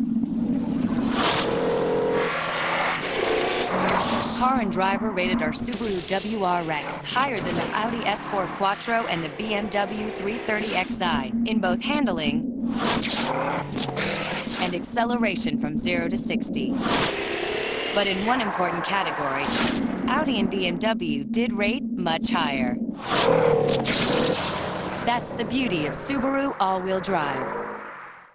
Car and Driver rated our Subaru WRX higher than the Audi S4 Quattro and the BMW 330xi in both handling and acceleration from 0 to 60. But in one important category, Audi and BMW did rate much higher. That's the beauty of Subaru all-wheel drive.